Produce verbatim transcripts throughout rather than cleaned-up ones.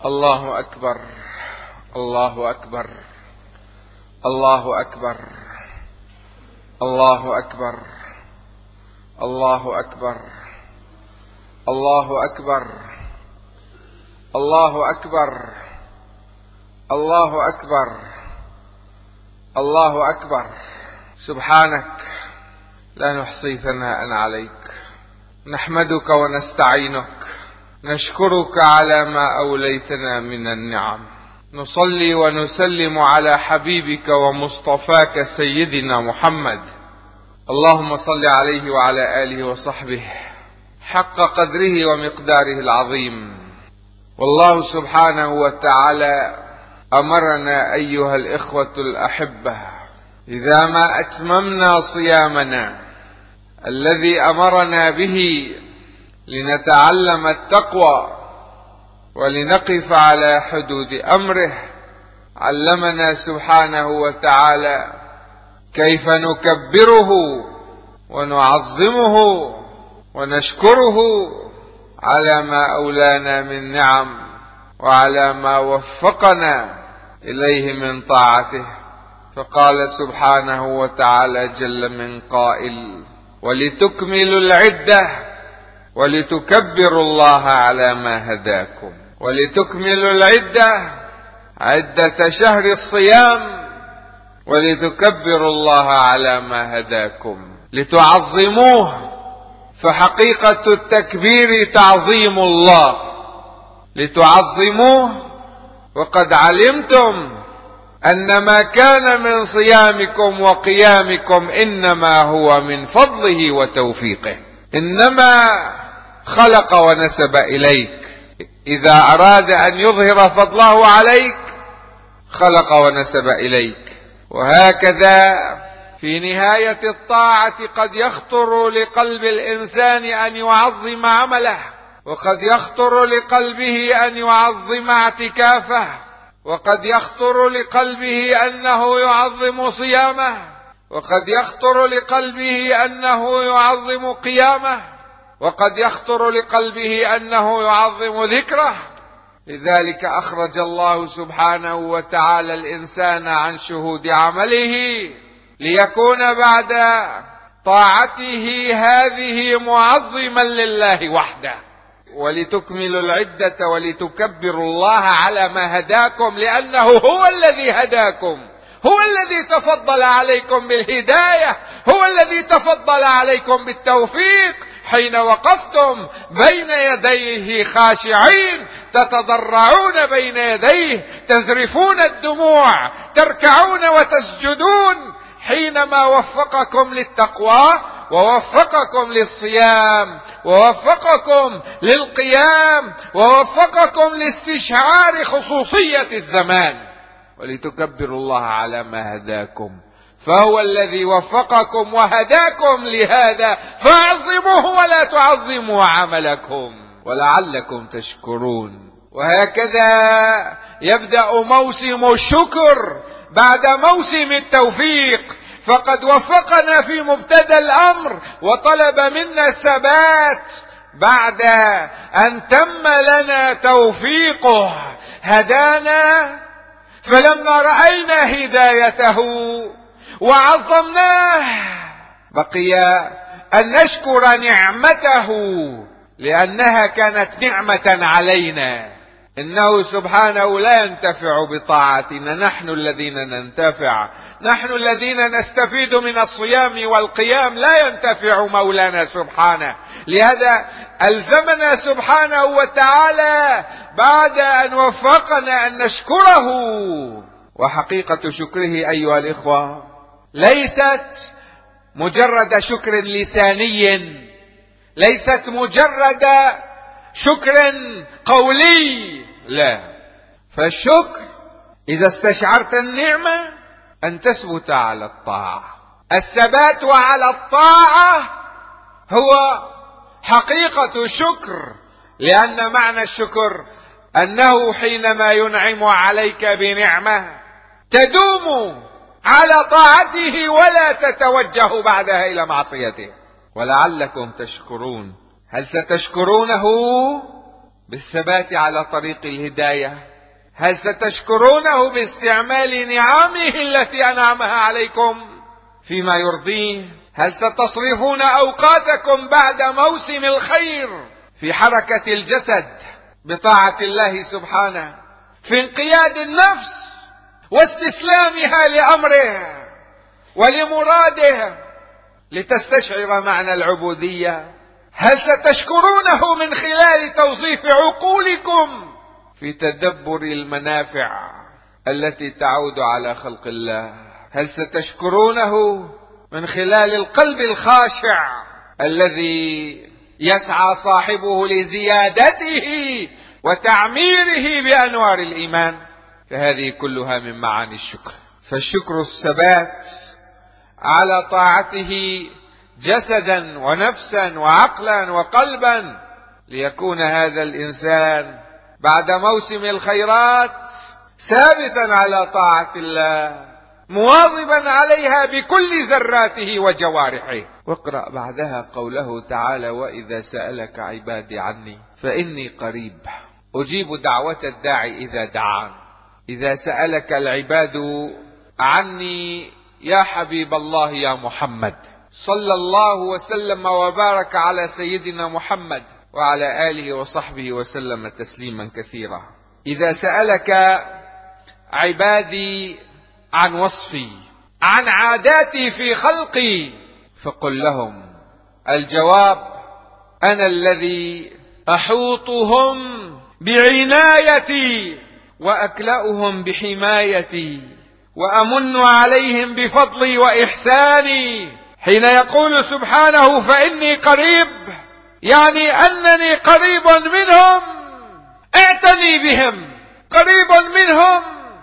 الله أكبر، الله أكبر، الله أكبر، الله أكبر، الله أكبر، الله أكبر، الله أكبر، الله أكبر، الله أكبر. سبحانك لا نحصي ثناء عليك، نحمدك ونستعينك، نشكرك على ما أوليتنا من النعم، نصلي ونسلم على حبيبك ومصطفاك سيدنا محمد، اللهم صل عليه وعلى آله وصحبه حق قدره ومقداره العظيم. والله سبحانه وتعالى أمرنا أيها الإخوة الأحبة إذا ما أتممنا صيامنا الذي أمرنا به لنتعلم التقوى ولنقف على حدود أمره، علمنا سبحانه وتعالى كيف نكبره ونعظمه ونشكره على ما أولانا من نعم وعلى ما وفقنا إليه من طاعته. فقال سبحانه وتعالى جل من قائل: ولتكملوا العدة ولتكبروا الله على ما هداكم. ولتكملوا العدة، عدة شهر الصيام، ولتكبروا الله على ما هداكم، لتعظموه، فحقيقة التكبير تعظيم الله، لتعظموه وقد علمتم أن ما كان من صيامكم وقيامكم إنما هو من فضله وتوفيقه، إنما خلق ونسب إليك. إذا أراد أن يظهر فضله عليك خلق ونسب إليك. وهكذا في نهاية الطاعة قد يخطر لقلب الإنسان أن يعظم عمله، وقد يخطر لقلبه أن يعظم اعتكافه، وقد يخطر لقلبه أنه يعظم صيامه، وقد يخطر لقلبه أنه يعظم قيامه، وقد يخطر لقلبه أنه يعظم ذكره. لذلك أخرج الله سبحانه وتعالى الإنسان عن شهود عمله ليكون بعد طاعته هذه معظما لله وحده. ولتكملوا العدة ولتكبروا الله على ما هداكم، لأنه هو الذي هداكم، هو الذي تفضل عليكم بالهداية، هو الذي تفضل عليكم بالتوفيق حين وقفتم بين يديه خاشعين، تتضرعون بين يديه، تزرفون الدموع، تركعون وتسجدون، حينما وفقكم للتقوى ووفقكم للصيام ووفقكم للقيام ووفقكم لاستشعار خصوصية الزمان. ولتكبروا الله على ما هداكم، فهو الذي وفقكم وهداكم لهذا، فاعظموه ولا تعظموا عملكم ولعلكم تشكرون. وهكذا يبدأ موسم الشكر بعد موسم التوفيق، فقد وفقنا في مبتدأ الأمر وطلب منا الثبات بعد أن تم لنا توفيقه. هدانا فلما رأينا هدايته وعظمناه بقي أن نشكر نعمته، لأنها كانت نعمة علينا. إنه سبحانه لا ينتفع بطاعتنا، نحن الذين ننتفع، نحن الذين نستفيد من الصيام والقيام، لا ينتفع مولانا سبحانه. لهذا ألزمنا سبحانه وتعالى بعد أن وفقنا أن نشكره. وحقيقة شكره أيها الإخوة ليست مجرد شكر لساني، ليست مجرد شكر قولي، لا. فالشكر إذا استشعرت النعمة أن تثبت على الطاعة. الثبات على الطاعة هو حقيقة الشكر، لأن معنى الشكر أنه حينما ينعم عليك بنعمة تدوم على طاعته ولا تتوجه بعدها إلى معصيته. ولعلكم تشكرون. هل ستشكرونه بالثبات على طريق الهداية؟ هل ستشكرونه باستعمال نعمه التي أنعمها عليكم فيما يرضيه؟ هل ستصرفون أوقاتكم بعد موسم الخير في حركة الجسد بطاعة الله سبحانه، في انقياد النفس واستسلامها لأمره ولمراده لتستشعر معنى العبودية؟ هل ستشكرونه من خلال توظيف عقولكم في تدبر المنافع التي تعود على خلق الله؟ هل ستشكرونه من خلال القلب الخاشع الذي يسعى صاحبه لزيادته وتعميره بأنوار الإيمان؟ فهذه كلها من معاني الشكر. فالشكر الثبات على طاعته جسدا ونفسا وعقلا وقلبا، ليكون هذا الإنسان بعد موسم الخيرات ثابتا على طاعة الله، مواظبا عليها بكل ذراته وجوارحه. واقرأ بعدها قوله تعالى: وإذا سألك عبادي عني فإني قريب أجيب دعوة الداعي إذا دعان. إذا سألك العباد عني يا حبيب الله يا محمد، صلى الله وسلم وبارك على سيدنا محمد وعلى آله وصحبه وسلم تسليما كثيرا. إذا سألك عبادي عن وصفي، عن عاداتي في خلقي، فقل لهم الجواب: أنا الذي أحوطهم بعنايتي وأكلأهم بحمايتي وأمن عليهم بفضلي وإحساني. حين يقول سبحانه فإني قريب، يعني أنني قريب منهم، اعتني بهم، قريب منهم،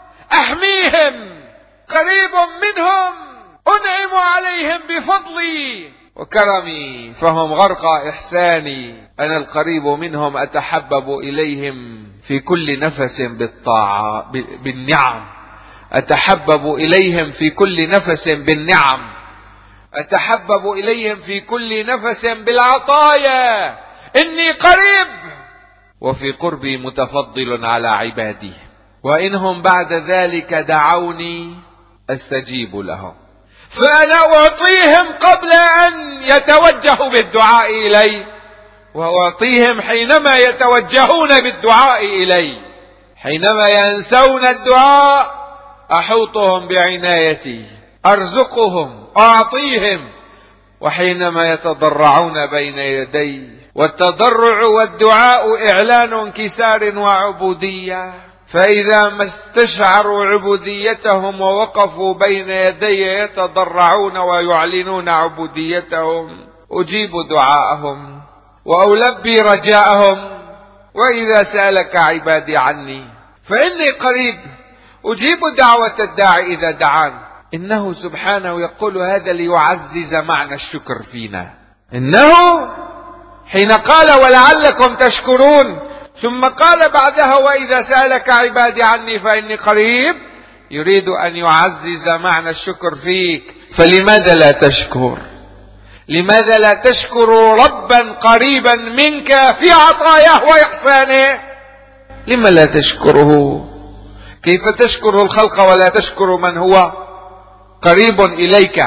أحميهم، قريب منهم، أنعم عليهم بفضلي وكرمي، فهم غرق إحساني. أنا القريب منهم، أتحبب إليهم في كل نفس بالطاعة بالنعم، أتحبب إليهم في كل نفس بالنعم، أتحبب إليهم في كل نفس بالعطايا. إني قريب وفي قربي متفضل على عبادي، وإنهم بعد ذلك دعوني أستجيب لهم. فأنا أعطيهم قبل أن يتوجهوا بالدعاء إلي، وأعطيهم حينما يتوجهون بالدعاء إلي. حينما ينسون الدعاء أحوطهم بعنايتي، أرزقهم، أعطيهم. وحينما يتضرعون بين يدي، والتضرع والدعاء إعلان انكسار وعبودية، فإذا ما استشعروا عبوديتهم ووقفوا بين يدي يتضرعون ويعلنون عبوديتهم، أجيب دعاءهم وألبي رجاءهم. وإذا سألك عبادي عني فإني قريب أجيب دعوة الداعي إذا دعان. إنه سبحانه يقول هذا ليعزز معنى الشكر فينا. إنه حين قال ولعلكم تشكرون، ثم قال بعدها وإذا سألك عبادي عني فإني قريب، يريد أن يعزز معنى الشكر فيك. فلماذا لا تشكر؟ لماذا لا تشكر ربا قريبا منك في عطاياه وإحسانه؟ لما لا تشكره؟ كيف تشكر الخلق ولا تشكر من هو قريب إليك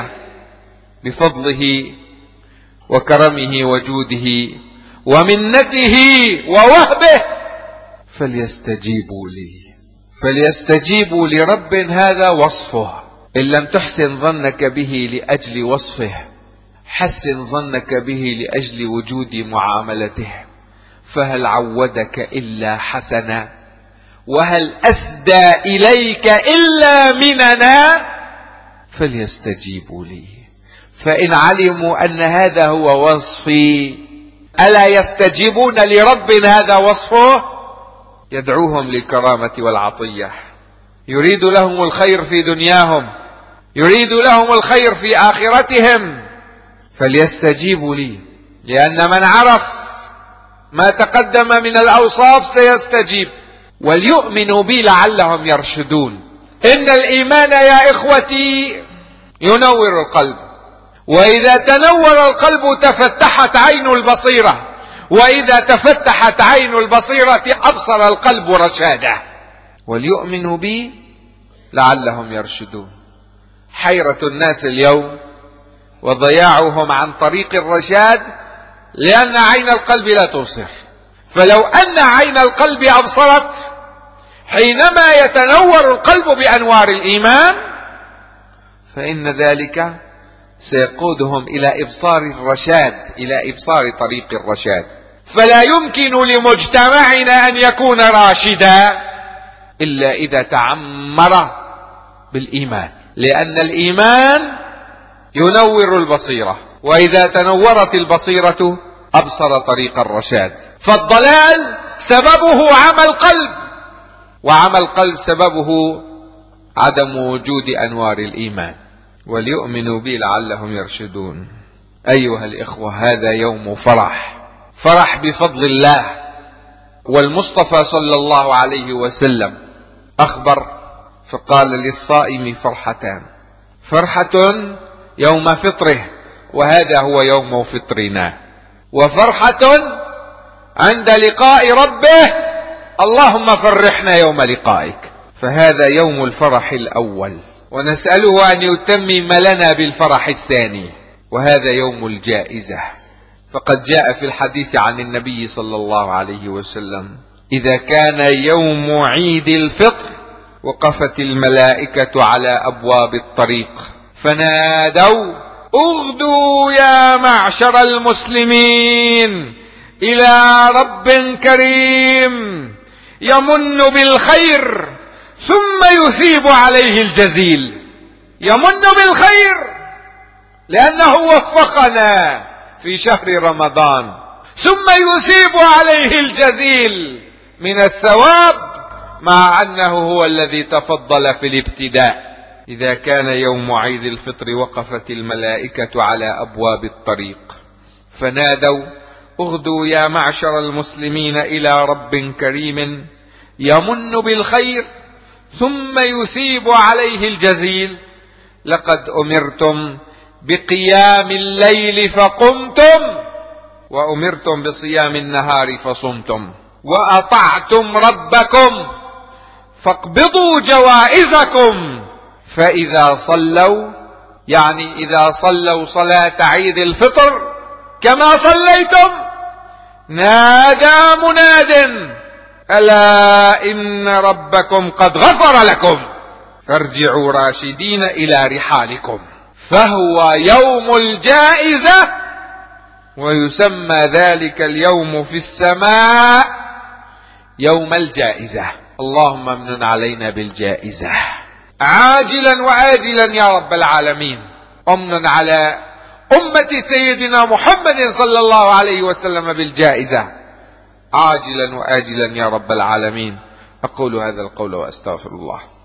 بفضله وكرمه وجوده ومنته ووهبه؟ فليستجيبوا لي، فليستجيبوا لرب هذا وصفه. إن لم تحسن ظنك به لأجل وصفه، حسن ظنك به لأجل وجود معاملته. فهل عودك إلا حسنا، وهل أسدى إليك إلا مننا؟ فليستجيبوا لي. فإن علموا أن هذا هو وصفي، ألا يستجيبون لرب هذا وصفه؟ يدعوهم للكرامة والعطية، يريد لهم الخير في دنياهم، يريد لهم الخير في آخرتهم. فليستجيبوا لي، لأن من عرف ما تقدم من الأوصاف سيستجيب. وليؤمنوا بي لعلهم يرشدون. إن الإيمان يا إخوتي ينور القلب، وإذا تنور القلب تفتحت عين البصيرة، وإذا تفتحت عين البصيرة أبصر القلب رشاده. وليؤمنوا بي لعلهم يرشدون. حيرة الناس اليوم وضياعهم عن طريق الرشاد لأن عين القلب لا تبصر. فلو أن عين القلب أبصرت حينما يتنور القلب بأنوار الإيمان فإن ذلك سيقودهم إلى إبصار الرشاد، إلى إبصار طريق الرشاد. فلا يمكن لمجتمعنا أن يكون راشدا إلا إذا تعمر بالإيمان، لأن الإيمان ينور البصيرة، وإذا تنورت البصيرة أبصر طريق الرشاد. فالضلال سببه عمى القلب، وعمى القلب سببه عدم وجود أنوار الإيمان. وليؤمنوا بي لعلهم يرشدون. أيها الإخوة، هذا يوم فرح، فرح بفضل الله. والمصطفى صلى الله عليه وسلم أخبر فقال للصائم فرحتان: فرحة يوم فطره وهذا هو يوم فطرنا، وفرحة عند لقاء ربه اللهم فرحنا يوم لقائك. فهذا يوم الفرح الأول، ونسأله أن يتمم لنا بالفرح الثاني، وهذا يوم الجائزة. فقد جاء في الحديث عن النبي صلى الله عليه وسلم: إذا كان يوم عيد الفطر وقفت الملائكة على أبواب الطريق فنادوا: اغدوا يا معشر المسلمين إلى رب كريم يمن بالخير ثم يثيب عليه الجزيل. يمن بالخير لأنه وفقنا في شهر رمضان، ثم يثيب عليه الجزيل من الثواب، مع أنه هو الذي تفضل في الابتداء. إذا كان يوم عيد الفطر وقفت الملائكة على أبواب الطريق فنادوا: اغدوا يا معشر المسلمين إلى رب كريم يمن بالخير ثم يثيب عليه الجزيل، لقد أمرتم بقيام الليل فقمتم، وأمرتم بصيام النهار فصمتم، وأطعتم ربكم فاقبضوا جوائزكم. فإذا صلوا، يعني إذا صلوا صلاة عيد الفطر كما صليتم، نادى مناد: ألا إن ربكم قد غفر لكم فارجعوا راشدين إلى رحالكم. فهو يوم الجائزة، ويسمى ذلك اليوم في السماء يوم الجائزة. اللهم امنن علينا بالجائزة عاجلا وآجلا يا رب العالمين. امنن على أمة سيدنا محمد صلى الله عليه وسلم بالجائزة عاجلا وآجلا يا رب العالمين. أقول هذا القول وأستغفر الله.